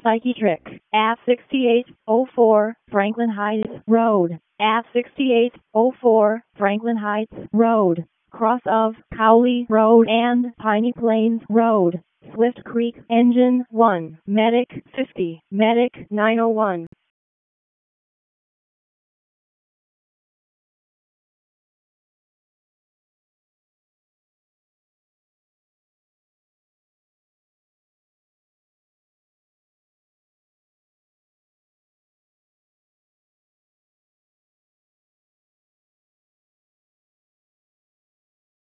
Psychiatric, Ave 6804, Franklin Heights Road, Ave 6804, Franklin Heights Road, cross of Cowley Road and Piney Plains Road, Swift Creek, Engine 1, Medic 50, Medic 901.